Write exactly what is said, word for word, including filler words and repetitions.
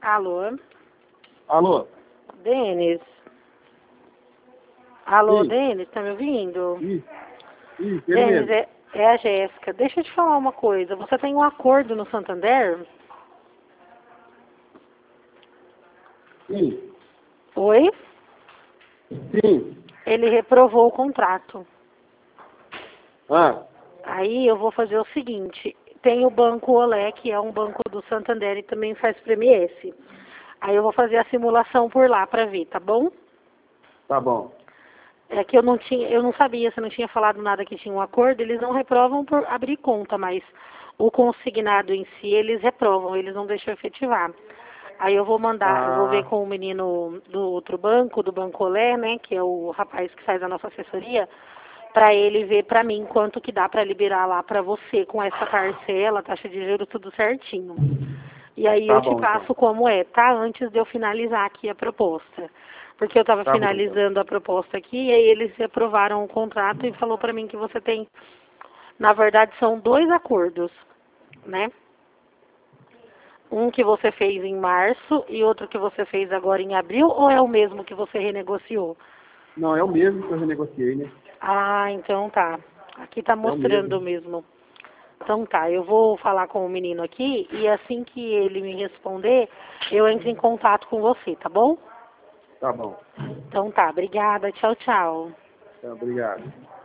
Alô? Alô? Denis? Alô, Sim. Denis, tá me ouvindo? Isso, isso, ele Denis, mesmo. é, é a Jéssica. Deixa eu te falar uma coisa. Você tem um acordo no Santander? Sim, Oi? sim. Ele reprovou o contrato. Ah, Aí eu vou fazer o seguinte. Tem o Banco Olé, que é um banco do Santander e também faz P M S. Aí eu vou fazer a simulação por lá pra ver, tá bom? tá bom. É que eu não tinha, eu não sabia, você não tinha falado nada que tinha um acordo, eles não reprovam por abrir conta, mas o consignado em si eles reprovam, eles não deixam efetivar. Aí eu vou mandar, eu vou ver Ah, com o menino do outro banco, do Banco Olé, né, que é o rapaz que faz a nossa assessoria, para ele ver para mim quanto que dá para liberar lá para você com essa parcela, taxa de juros, tudo certinho. E aí tá eu te bom então. passo como é, tá? Antes de eu finalizar aqui a proposta. Porque eu estava Tá bom então. finalizando a proposta aqui e aí eles aprovaram o contrato e falou para mim que você tem, na verdade são dois acordos, né? Um que você fez em março e outro que você fez agora em abril, ou é o mesmo que você renegociou? Não, é o mesmo que eu renegociei, né? Ah, então tá. Aqui tá É o mesmo. mostrando mesmo. Então tá, eu vou falar com o menino aqui e assim que ele me responder, eu entro em contato com você, tá bom? Tá bom. Então tá, obrigada, tchau, tchau. Tá, obrigado.